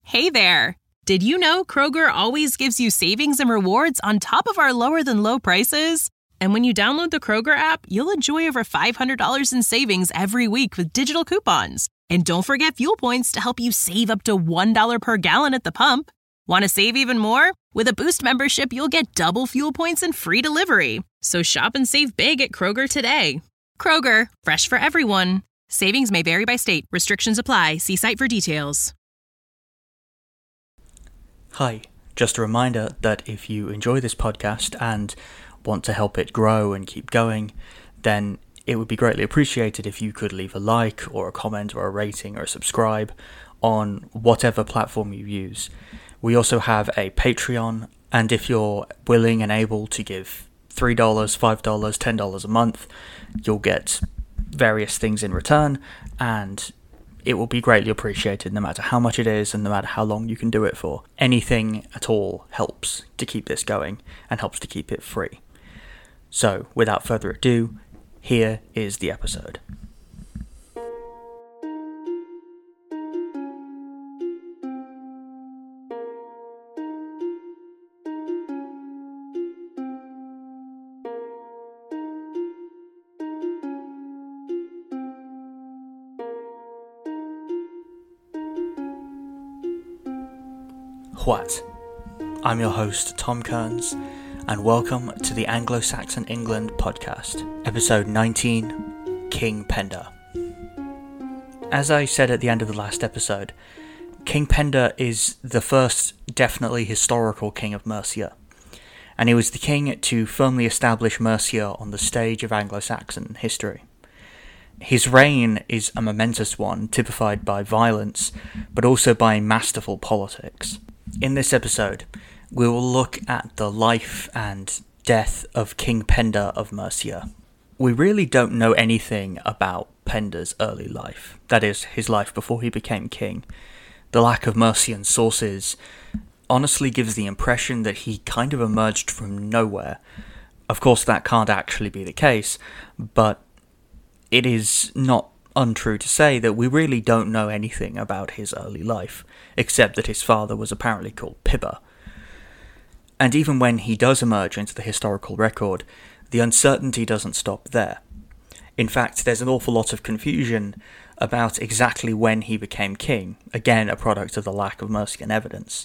Hey there! Did you know Kroger always gives you savings and rewards on top of our lower-than-low prices? And when you download the Kroger app, you'll enjoy over $500 in savings every week with digital coupons. And don't forget fuel points to help you save up to $1 per gallon at the pump. Want to save even more? With a Boost membership, you'll get double fuel points and free delivery. So shop and save big at Kroger today. Kroger, fresh for everyone. Savings may vary by state. Restrictions apply. See site for details. Hi, just a reminder that if you enjoy this podcast and want to help it grow and keep going, then it would be greatly appreciated if you could leave a like or a comment or a rating or a subscribe on whatever platform you use. We also have a Patreon, and if you're willing and able to give $3, $5, $10 a month, you'll get various things in return, and it will be greatly appreciated no matter how much it is and no matter how long you can do it for. Anything at all helps to keep this going and helps to keep it free. So, without further ado, here is the episode. What? I'm your host, Tom Kearns, and welcome to the Anglo-Saxon England podcast, episode 19, King Penda. As I said at the end of the last episode, King Penda is the first definitely historical king of Mercia, and he was the king to firmly establish Mercia on the stage of Anglo-Saxon history. His reign is a momentous one, typified by violence, but also by masterful politics. In this episode, we will look at the life and death of King Penda of Mercia. We really don't know anything about Penda's early life, that is, his life before he became king. The lack of Mercian sources honestly gives the impression that he kind of emerged from nowhere. Of course, that can't actually be the case, but it is not untrue to say that we really don't know anything about his early life, except that his father was apparently called Pibba. And even when he does emerge into the historical record, the uncertainty doesn't stop there. In fact, there's an awful lot of confusion about exactly when he became king, again a product of the lack of Mercian evidence.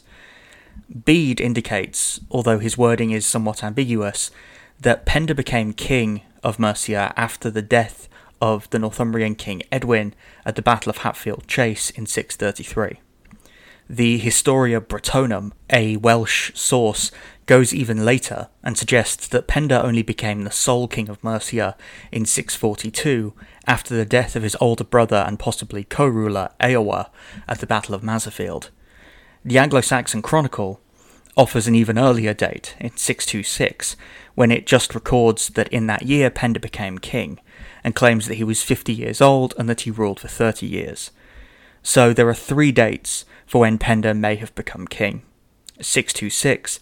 Bede indicates, although his wording is somewhat ambiguous, that Penda became king of Mercia after the death of the Northumbrian king Edwin at the Battle of Hatfield Chase in 633. The Historia Bretonum, a Welsh source, goes even later and suggests that Penda only became the sole king of Mercia in 642 after the death of his older brother and possibly co-ruler Eowa at the Battle of Maserfield. The Anglo-Saxon Chronicle offers an even earlier date, in 626, when it just records that in that year Penda became king, and claims that he was 50 years old and that he ruled for 30 years. So there are three dates for when Penda may have become king: 626,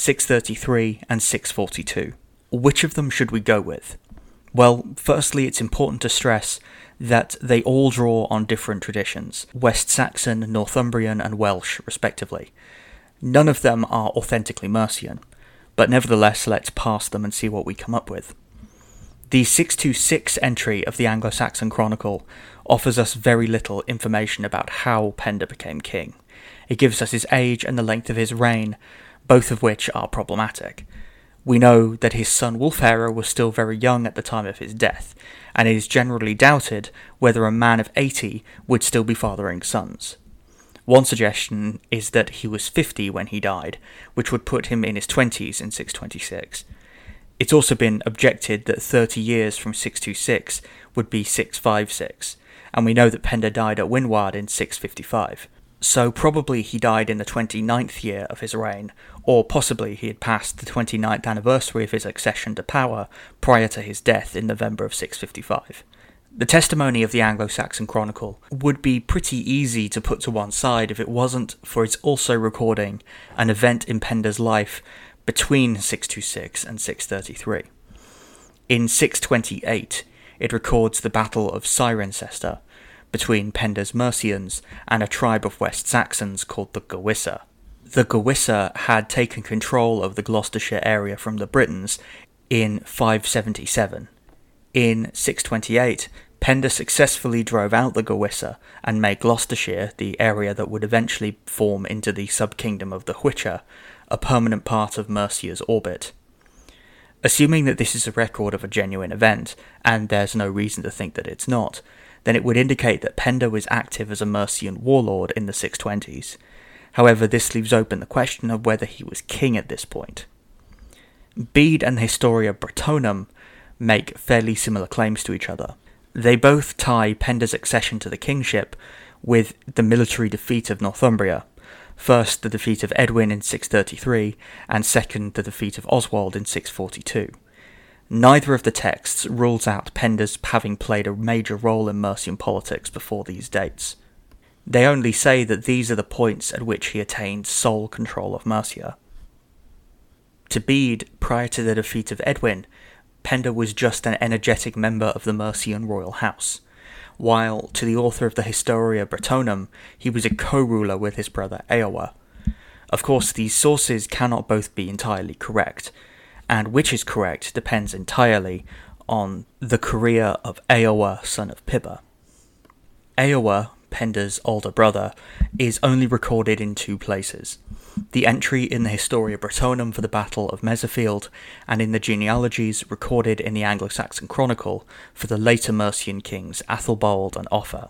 633, and 642. Which of them should we go with? Well, firstly, it's important to stress that they all draw on different traditions, West Saxon, Northumbrian, and Welsh, respectively. None of them are authentically Mercian, but nevertheless let's pass them and see what we come up with. The 626 entry of the Anglo-Saxon Chronicle offers us very little information about how Penda became king. It gives us his age and the length of his reign, both of which are problematic. We know that his son Wulfhere was still very young at the time of his death, and it is generally doubted whether a man of 80 would still be fathering sons. One suggestion is that he was 50 when he died, which would put him in his 20s in 626. It's also been objected that 30 years from 626 would be 656, and we know that Penda died at Wynward in 655. So probably he died in the 29th year of his reign, or possibly he had passed the 29th anniversary of his accession to power prior to his death in November of 655. The testimony of the Anglo-Saxon Chronicle would be pretty easy to put to one side if it wasn't for its also recording an event in Penda's life between 626 and 633. In 628, it records the Battle of Cirencester, between Penda's Mercians and a tribe of West Saxons called the Gewissa. The Gewissa had taken control of the Gloucestershire area from the Britons in 577. In 628, Penda successfully drove out the Gewissa and made Gloucestershire, the area that would eventually form into the sub-kingdom of the Hwicha, a permanent part of Mercia's orbit. Assuming that this is a record of a genuine event, and there's no reason to think that it's not, then it would indicate that Penda was active as a Mercian warlord in the 620s. However, this leaves open the question of whether he was king at this point. Bede and the Historia Brittonum make fairly similar claims to each other. They both tie Penda's accession to the kingship with the military defeat of Northumbria, first the defeat of Edwin in 633, and second the defeat of Oswald in 642. Neither of the texts rules out Penda's having played a major role in Mercian politics before these dates. They only say that these are the points at which he attained sole control of Mercia. To Bede, prior to the defeat of Edwin, Penda was just an energetic member of the Mercian royal house, while to the author of the Historia Brittonum, he was a co-ruler with his brother Eowa. Of course, these sources cannot both be entirely correct, and which is correct depends entirely on the career of Eowa, son of Pibba. Eowa, Penda's older brother, is only recorded in two places: the entry in the Historia Brittonum for the Battle of Mesafield, and in the genealogies recorded in the Anglo-Saxon Chronicle for the later Mercian kings Athelbald and Offa.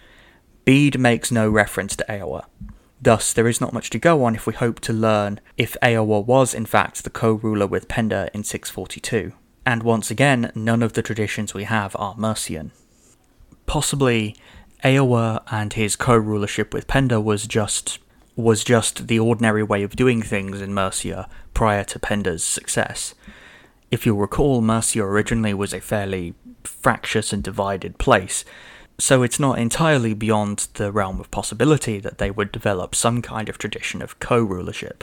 Bede makes no reference to Eowa. Thus, there is not much to go on if we hope to learn if Eowa was in fact the co-ruler with Penda in 642. And once again, none of the traditions we have are Mercian. Possibly, Eowa and his co-rulership with Penda was just the ordinary way of doing things in Mercia prior to Penda's success. If you'll recall, Mercia originally was a fairly fractious and divided place, so it's not entirely beyond the realm of possibility that they would develop some kind of tradition of co-rulership.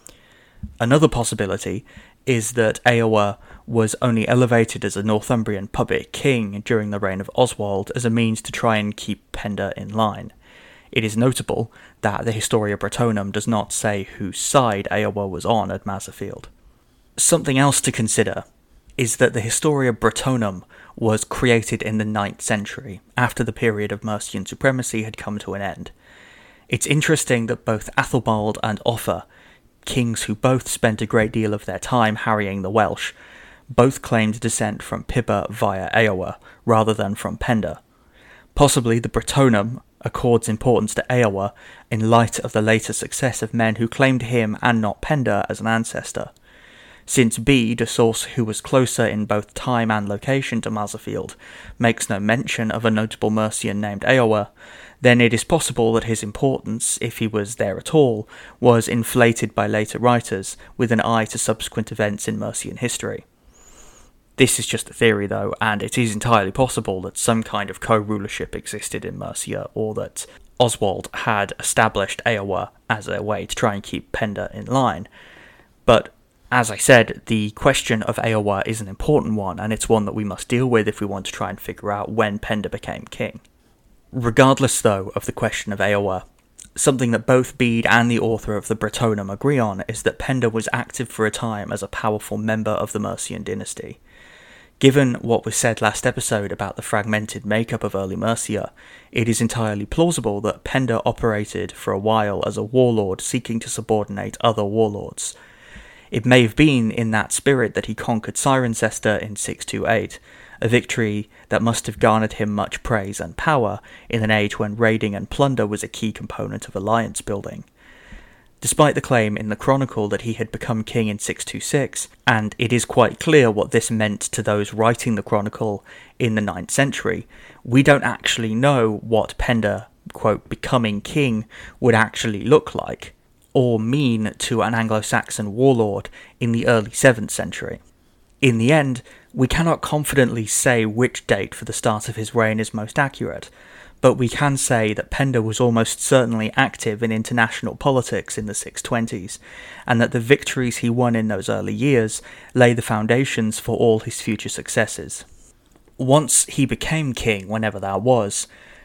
Another possibility is that Eowa was only elevated as a Northumbrian puppet king during the reign of Oswald as a means to try and keep Penda in line. It is notable that the Historia Brittonum does not say whose side Eowa was on at Maserfield. Something else to consider is that the Historia Brittonum was created in the 9th century, after the period of Mercian supremacy had come to an end. It's interesting that both Athelbald and Offa, kings who both spent a great deal of their time harrying the Welsh, both claimed descent from Pibba via Eowa, rather than from Penda. Possibly the Brittonum accords importance to Eowa in light of the later success of men who claimed him and not Penda as an ancestor. Since Bede, a source who was closer in both time and location to Maserfield, makes no mention of a notable Mercian named Eowa, then it is possible that his importance, if he was there at all, was inflated by later writers with an eye to subsequent events in Mercian history. This is just a theory though, and it is entirely possible that some kind of co-rulership existed in Mercia, or that Oswald had established Eowa as a way to try and keep Penda in line. But as I said, the question of Eowa is an important one, and it's one that we must deal with if we want to try and figure out when Penda became king. Regardless, though, of the question of Eowa, something that both Bede and the author of the Brittonum agree on is that Penda was active for a time as a powerful member of the Mercian dynasty. Given what was said last episode about the fragmented makeup of early Mercia, it is entirely plausible that Penda operated for a while as a warlord seeking to subordinate other warlords. It may have been in that spirit that he conquered Cirencester in 628, a victory that must have garnered him much praise and power in an age when raiding and plunder was a key component of alliance building. Despite the claim in the Chronicle that he had become king in 626, and it is quite clear what this meant to those writing the Chronicle in the 9th century, we don't actually know what Penda, quote, becoming king would actually look like, or mean to an Anglo-Saxon warlord in the early 7th century. In the end, we cannot confidently say which date for the start of his reign is most accurate, but we can say that Penda was almost certainly active in international politics in the 620s, and that the victories he won in those early years lay the foundations for all his future successes. Once he became king, whenever that was,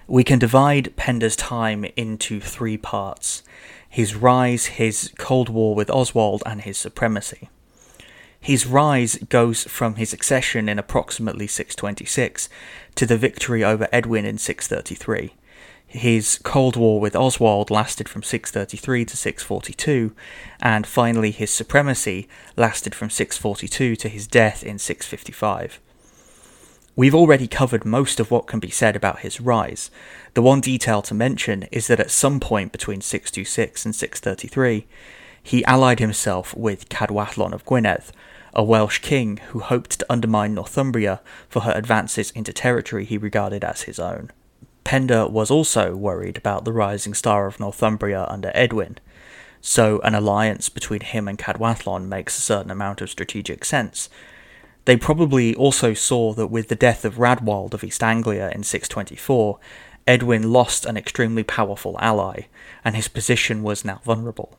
We can divide Penda's time into three parts: his rise, his Cold War with Oswald, and his supremacy. His rise goes from his accession in approximately 626 to the victory over Edwin in 633. His Cold War with Oswald lasted from 633 to 642, and finally his supremacy lasted from 642 to his death in 655. We've already covered most of what can be said about his rise. The one detail to mention is that at some point between 626 and 633, he allied himself with Cadwallon of Gwynedd, a Welsh king who hoped to undermine Northumbria for her advances into territory he regarded as his own. Penda was also worried about the rising star of Northumbria under Edwin, so an alliance between him and Cadwallon makes a certain amount of strategic sense. They probably also saw that with the death of Radwald of East Anglia in 624, Edwin lost an extremely powerful ally, and his position was now vulnerable.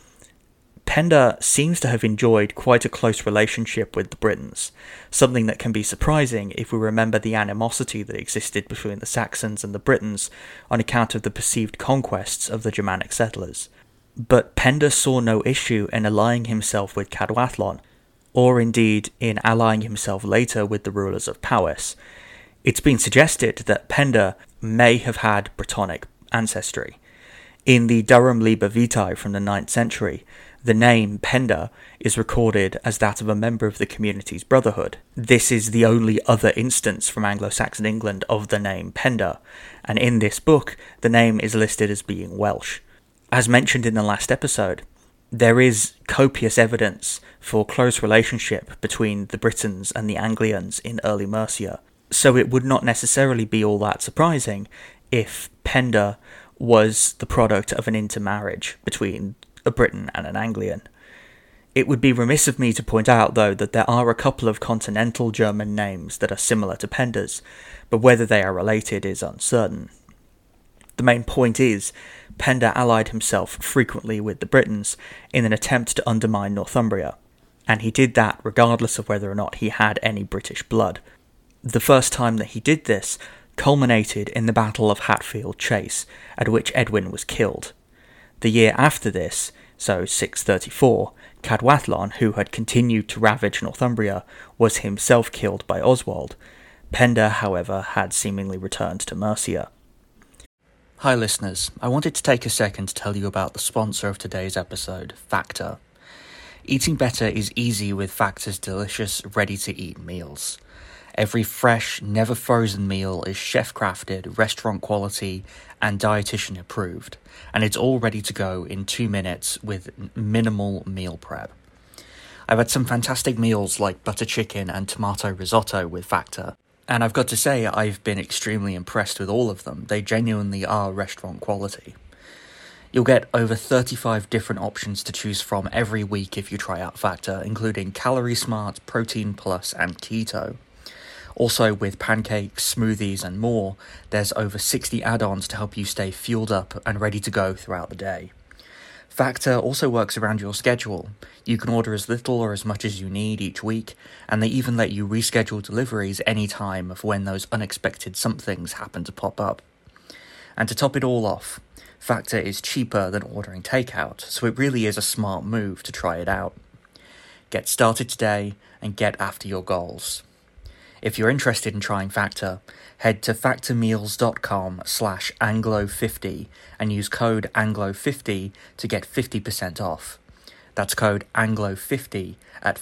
Penda seems to have enjoyed quite a close relationship with the Britons, something that can be surprising if we remember the animosity that existed between the Saxons and the Britons on account of the perceived conquests of the Germanic settlers. But Penda saw no issue in allying himself with Cadwallon, or indeed in allying himself later with the rulers of Powys. It's been suggested that Penda may have had Brittonic ancestry. In the Durham Liber Vitae from the 9th century, the name Penda is recorded as that of a member of the community's brotherhood. This is the only other instance from Anglo-Saxon England of the name Penda, and in this book, the name is listed as being Welsh. As mentioned in the last episode, there is copious evidence for close relationship between the Britons and the Anglians in early Mercia, so it would not necessarily be all that surprising if Penda was the product of an intermarriage between a Briton and an Anglian. It would be remiss of me to point out, though, that there are a couple of continental German names that are similar to Penda's, but whether they are related is uncertain. The main point is, Penda allied himself frequently with the Britons in an attempt to undermine Northumbria, and he did that regardless of whether or not he had any British blood. The first time that he did this culminated in the Battle of Hatfield Chase, at which Edwin was killed. The year after this, so 634, Cadwallon, who had continued to ravage Northumbria, was himself killed by Oswald. Penda, however, had seemingly returned to Mercia. Hi listeners, I wanted to take a second to tell you about the sponsor of today's episode, Factor. Eating better is easy with Factor's delicious, ready-to-eat meals. Every fresh, never frozen meal is chef-crafted, restaurant quality, and dietitian approved, and it's all ready to go in 2 minutes with minimal meal prep. I've had some fantastic meals like butter chicken and tomato risotto with Factor, and I've got to say I've been extremely impressed with all of them. They genuinely are restaurant quality. You'll get over 35 different options to choose from every week if you try out Factor, including Calorie Smart, Protein Plus, and Keto. Also, with pancakes, smoothies, and more, there's over 60 add-ons to help you stay fueled up and ready to go throughout the day. Factor also works around your schedule. You can order as little or as much as you need each week, and they even let you reschedule deliveries any time of when those unexpected somethings happen to pop up. And to top it all off, Factor is cheaper than ordering takeout, so it really is a smart move to try it out. Get started today and get after your goals. If you're interested in trying Factor, head to factormeals.com/Anglo50 and use code Anglo50 to get 50% off. That's code Anglo50 at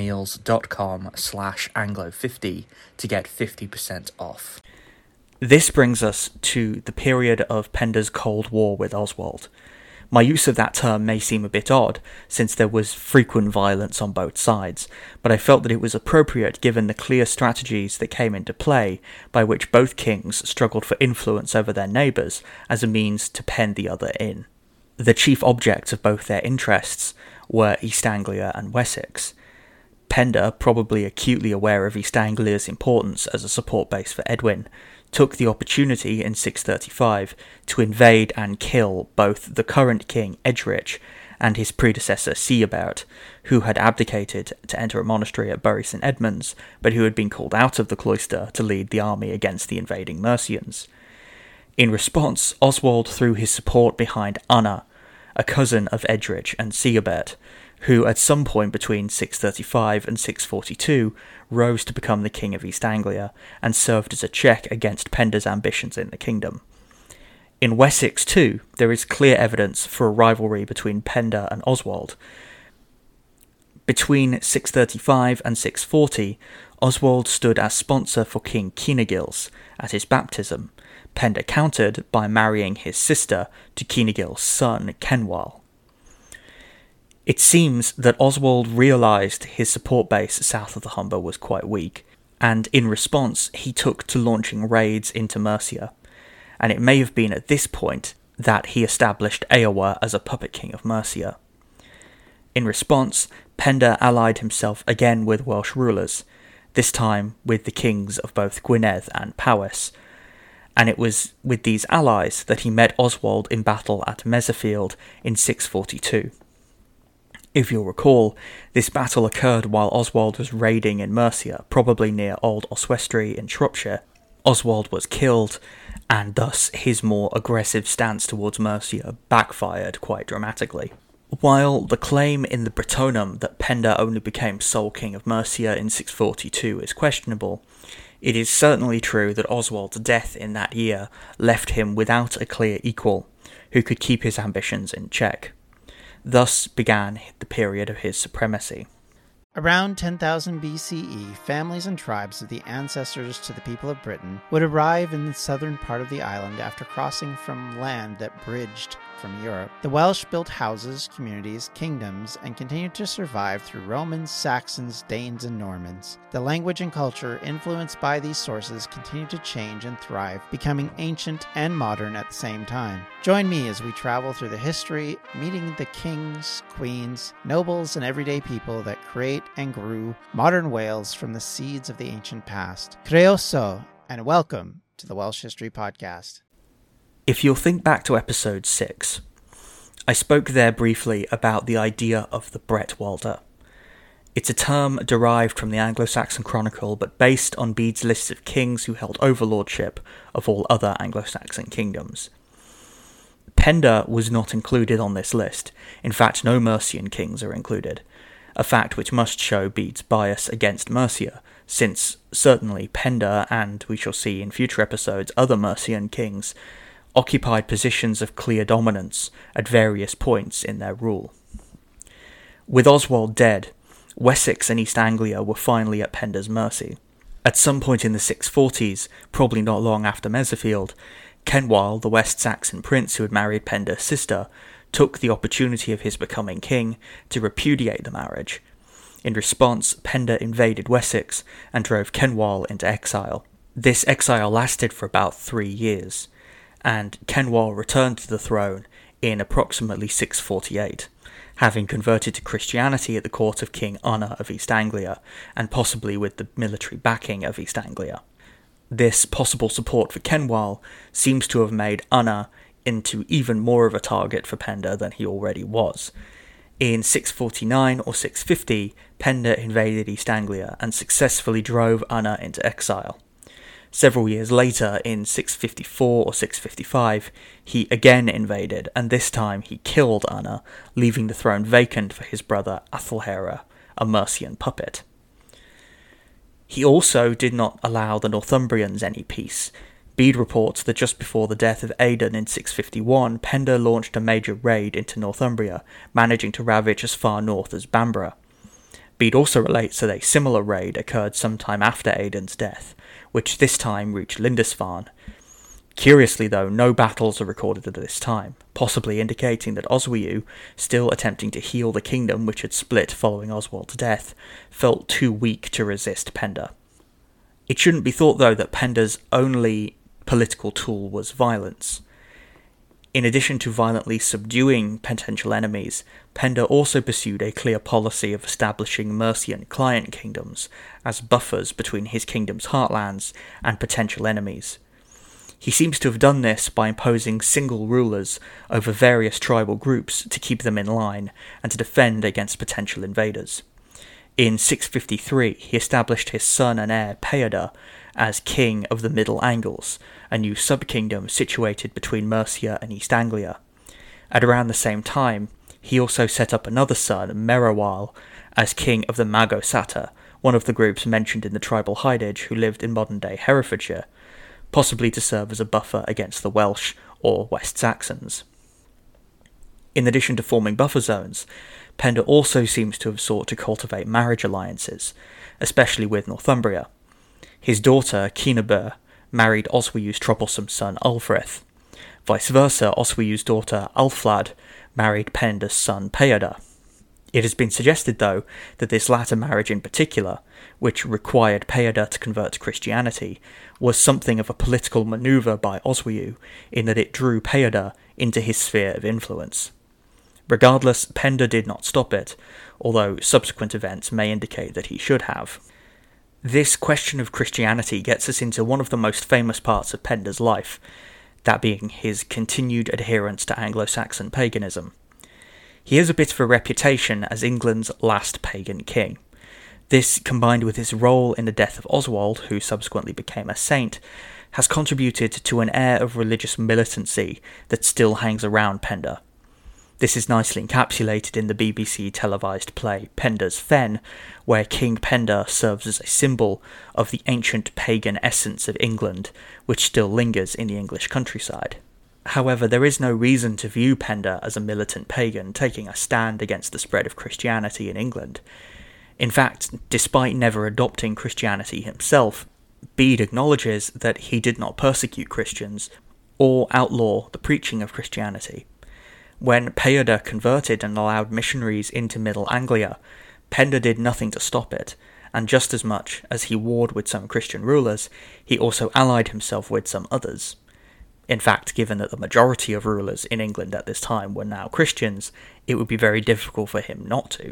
factormeals.com/Anglo50 to get 50% off. This brings us to the period of Penda's Cold War with Oswald. My use of that term may seem a bit odd, since there was frequent violence on both sides, but I felt that it was appropriate given the clear strategies that came into play by which both kings struggled for influence over their neighbours as a means to pen the other in. The chief objects of both their interests were East Anglia and Wessex. Penda, probably acutely aware of East Anglia's importance as a support base for Edwin, took the opportunity in 635 to invade and kill both the current king Edgerich and his predecessor Sigebert, who had abdicated to enter a monastery at Bury St Edmunds, but who had been called out of the cloister to lead the army against the invading Mercians. In response, Oswald threw his support behind Unna, a cousin of Edric and Sigebert, who at some point between 635 and 642 rose to become the king of East Anglia and served as a check against Penda's ambitions in the kingdom. In Wessex too, there is clear evidence for a rivalry between Penda and Oswald. Between 635 and 640, Oswald stood as sponsor for King Cynegils at his baptism. Penda countered by marrying his sister to Cynegils' son Cenwalh. It seems that Oswald realised his support base south of the Humber was quite weak, and in response he took to launching raids into Mercia, and it may have been at this point that he established Eowa as a puppet king of Mercia. In response, Penda allied himself again with Welsh rulers, this time with the kings of both Gwynedd and Powys, and it was with these allies that he met Oswald in battle at Mesafield in 642. If you'll recall, this battle occurred while Oswald was raiding in Mercia, probably near Old Oswestry in Shropshire. Oswald was killed, and thus his more aggressive stance towards Mercia backfired quite dramatically. While the claim in the Brittonum that Penda only became sole king of Mercia in 642 is questionable, it is certainly true that Oswald's death in that year left him without a clear equal who could keep his ambitions in check. Thus began the period of his supremacy. Around 10,000 BCE, families and tribes of the ancestors to the people of Britain would arrive in the southern part of the island after crossing from land that bridged from Europe. The Welsh built houses, communities, kingdoms, and continued to survive through Romans, Saxons, Danes, and Normans. The language and culture influenced by these sources continued to change and thrive, becoming ancient and modern at the same time. Join me as we travel through the history, meeting the kings, queens, nobles, and everyday people that create and grew modern Wales from the seeds of the ancient past. Croeso, and welcome to the Welsh History Podcast. If you'll think back to episode 6, I spoke there briefly about the idea of the Bretwalda. It's a term derived from the Anglo-Saxon Chronicle but based on Bede's list of kings who held overlordship of all other Anglo-Saxon kingdoms. Penda was not included on this list. In fact, no Mercian kings are included, a fact which must show Bede's bias against Mercia, since certainly Penda, and we shall see in future episodes other Mercian kings, occupied positions of clear dominance at various points in their rule. With Oswald dead, Wessex and East Anglia were finally at Penda's mercy. At some point in the 640s, probably not long after Mesafield, Cenwalh, the West Saxon prince who had married Penda's sister, took the opportunity of his becoming king to repudiate the marriage. In response, Penda invaded Wessex and drove Cenwalh into exile. This exile lasted for about 3 years, and Cenwalh returned to the throne in approximately 648, having converted to Christianity at the court of King Unna of East Anglia, and possibly with the military backing of East Anglia. This possible support for Cenwalh seems to have made Unna into even more of a target for Penda than he already was. In 649 or 650, Penda invaded East Anglia and successfully drove Unna into exile. Several years later, in 654 or 655, he again invaded, and this time he killed Unna, leaving the throne vacant for his brother Athelhere, a Mercian puppet. He also did not allow the Northumbrians any peace. Bede reports that just before the death of Aidan in 651, Penda launched a major raid into Northumbria, managing to ravage as far north as Bamborough. Bede also relates that a similar raid occurred sometime after Aidan's death, which this time reached Lindisfarne. Curiously though, no battles are recorded at this time, possibly indicating that Oswiu, still attempting to heal the kingdom which had split following Oswald's death, felt too weak to resist Penda. It shouldn't be thought though that Penda's only political tool was violence. In addition to violently subduing potential enemies, Penda also pursued a clear policy of establishing Mercian client kingdoms as buffers between his kingdom's heartlands and potential enemies. He seems to have done this by imposing single rulers over various tribal groups to keep them in line and to defend against potential invaders. In 653, he established his son and heir Peada as king of the Middle Angles, a new sub-kingdom situated between Mercia and East Anglia. At around the same time, he also set up another son, Merowial, as king of the Magosata, one of the groups mentioned in the tribal Hydage who lived in modern-day Herefordshire, possibly to serve as a buffer against the Welsh or West Saxons. In addition to forming buffer zones, Penda also seems to have sought to cultivate marriage alliances, especially with Northumbria. His daughter, Cynabert, married Osweyu's troublesome son Ulfrith. Vice versa, Osweyu's daughter Alflad married Penda's son Peada. It has been suggested, though, that this latter marriage in particular, which required Peada to convert to Christianity, was something of a political manoeuvre by Oswiu, in that it drew Peada into his sphere of influence. Regardless, Penda did not stop it, although subsequent events may indicate that he should have. This question of Christianity gets us into one of the most famous parts of Penda's life, that being his continued adherence to Anglo-Saxon paganism. He has a bit of a reputation as England's last pagan king. This, combined with his role in the death of Oswald, who subsequently became a saint, has contributed to an air of religious militancy that still hangs around Penda. This is nicely encapsulated in the BBC televised play Penda's Fen, where King Penda serves as a symbol of the ancient pagan essence of England, which still lingers in the English countryside. However, there is no reason to view Penda as a militant pagan taking a stand against the spread of Christianity in England. In fact, despite never adopting Christianity himself, Bede acknowledges that he did not persecute Christians or outlaw the preaching of Christianity. When Peada converted and allowed missionaries into Middle Anglia, Penda did nothing to stop it, and just as much as he warred with some Christian rulers, he also allied himself with some others. In fact, given that the majority of rulers in England at this time were now Christians, it would be very difficult for him not to.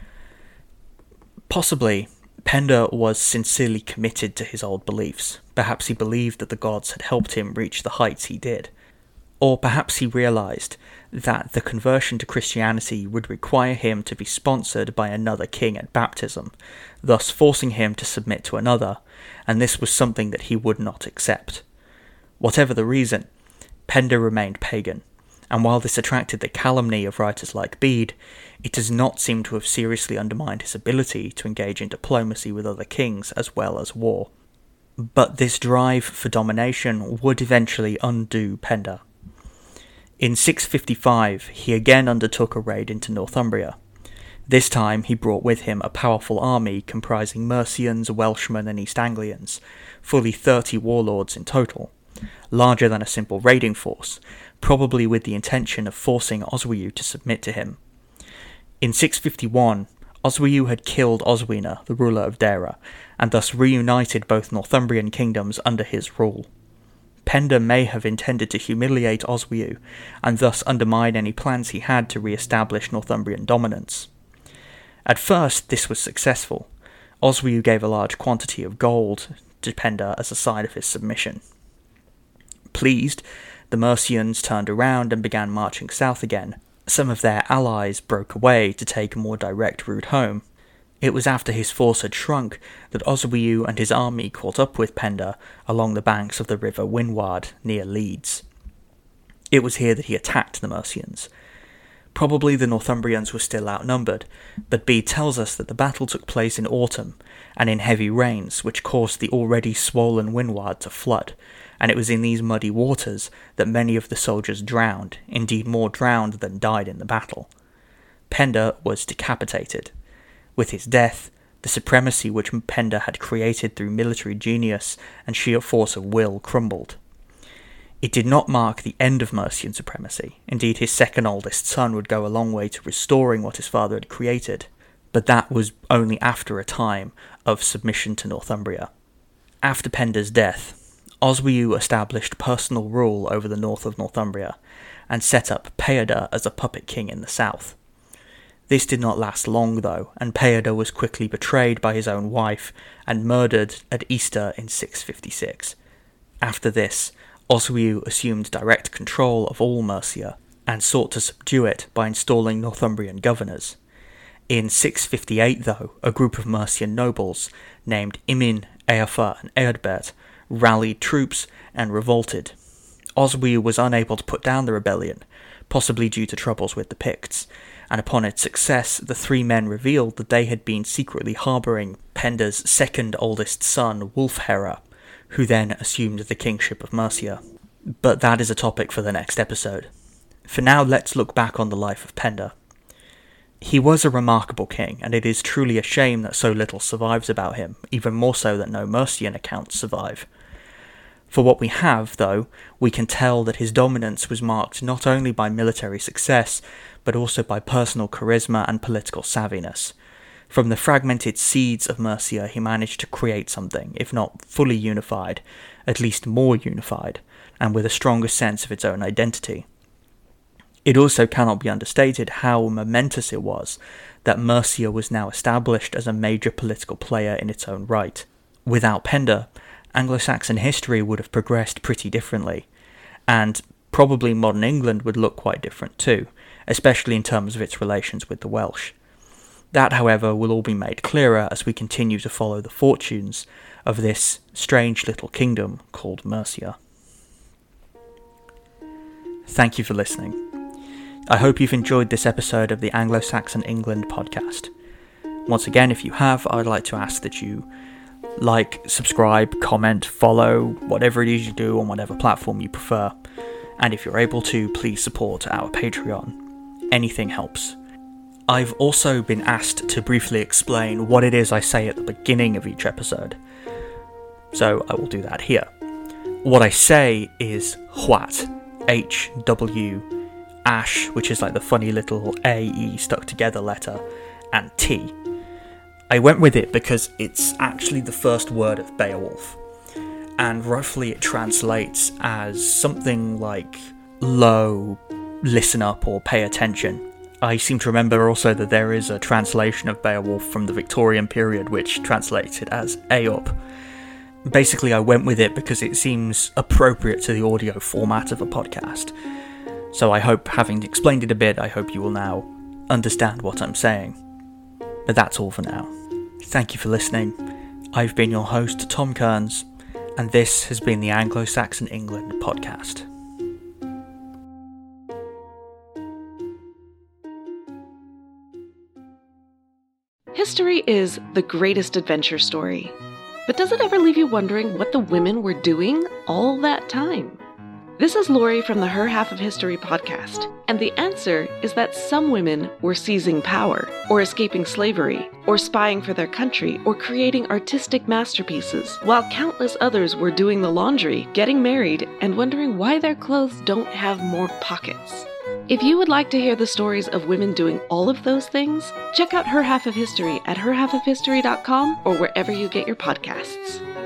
Possibly, Penda was sincerely committed to his old beliefs. Perhaps he believed that the gods had helped him reach the heights he did. Or perhaps he realised that the conversion to Christianity would require him to be sponsored by another king at baptism, thus forcing him to submit to another, and this was something that he would not accept. Whatever the reason, Penda remained pagan, and while this attracted the calumny of writers like Bede, it does not seem to have seriously undermined his ability to engage in diplomacy with other kings as well as war. But this drive for domination would eventually undo Penda. In 655, he again undertook a raid into Northumbria. This time he brought with him a powerful army comprising Mercians, Welshmen and East Anglians, fully 30 warlords in total, larger than a simple raiding force, probably with the intention of forcing Oswiu to submit to him. In 651, Oswiu had killed Oswina, the ruler of Deira, and thus reunited both Northumbrian kingdoms under his rule. Penda may have intended to humiliate Oswiu, and thus undermine any plans he had to re-establish Northumbrian dominance. At first, this was successful. Oswiu gave a large quantity of gold to Penda as a sign of his submission. Pleased, the Mercians turned around and began marching south again. Some of their allies broke away to take a more direct route home. It was after his force had shrunk that Oswiu and his army caught up with Penda along the banks of the river Wynward near Leeds. It was here that he attacked the Mercians. Probably the Northumbrians were still outnumbered, but Bede tells us that the battle took place in autumn and in heavy rains, which caused the already swollen Wynward to flood, and it was in these muddy waters that many of the soldiers drowned, indeed more drowned than died in the battle. Penda was decapitated. With his death, the supremacy which Penda had created through military genius and sheer force of will crumbled. It did not mark the end of Mercian supremacy. Indeed, his second oldest son would go a long way to restoring what his father had created, but that was only after a time of submission to Northumbria. After Penda's death, Oswiu established personal rule over the north of Northumbria, and set up Peada as a puppet king in the south. This did not last long though, and Peada was quickly betrayed by his own wife and murdered at Easter in 656. After this, Oswiu assumed direct control of all Mercia, and sought to subdue it by installing Northumbrian governors. In 658 though, a group of Mercian nobles, named Imin, Eofor and Eadbert, rallied troops and revolted. Oswiu was unable to put down the rebellion, possibly due to troubles with the Picts, and upon its success, the three men revealed that they had been secretly harbouring Penda's second oldest son, Wulfhere, who then assumed the kingship of Mercia. But that is a topic for the next episode. For now, let's look back on the life of Penda. He was a remarkable king, and it is truly a shame that so little survives about him, even more so that no Mercian accounts survive. For what we have, though, we can tell that his dominance was marked not only by military success, but also by personal charisma and political savviness. From the fragmented seeds of Mercia, he managed to create something, if not fully unified, at least more unified, and with a stronger sense of its own identity. It also cannot be understated how momentous it was that Mercia was now established as a major political player in its own right. Without Penda, Anglo-Saxon history would have progressed pretty differently, and probably modern England would look quite different too, especially in terms of its relations with the Welsh. That, however, will all be made clearer as we continue to follow the fortunes of this strange little kingdom called Mercia. Thank you for listening. I hope you've enjoyed this episode of the Anglo-Saxon England podcast. Once again, if you have, I would like to ask that you like, subscribe, comment, follow, whatever it is you do on whatever platform you prefer. And if you're able to, please support our Patreon. Anything helps. I've also been asked to briefly explain what it is I say at the beginning of each episode, so I will do that here. What I say is Hwat, H-W, Ash, which is like the funny little A-E stuck together letter, and T. I went with it because it's actually the first word of Beowulf, and roughly it translates as something like low, listen up, or pay attention. I seem to remember also that there is a translation of Beowulf from the Victorian period which translates it as Aeup. Basically, I went with it because it seems appropriate to the audio format of a podcast. So I hope, having explained it a bit, I hope you will now understand what I'm saying. But that's all for now. Thank you for listening. I've been your host, Tom Kearns, and this has been the Anglo-Saxon England podcast. History is the greatest adventure story. But does it ever leave you wondering what the women were doing all that time? This is Lori from the Her Half of History podcast, and the answer is that some women were seizing power, or escaping slavery, or spying for their country, or creating artistic masterpieces, while countless others were doing the laundry, getting married, and wondering why their clothes don't have more pockets. If you would like to hear the stories of women doing all of those things, check out Her Half of History at herhalfofhistory.com or wherever you get your podcasts.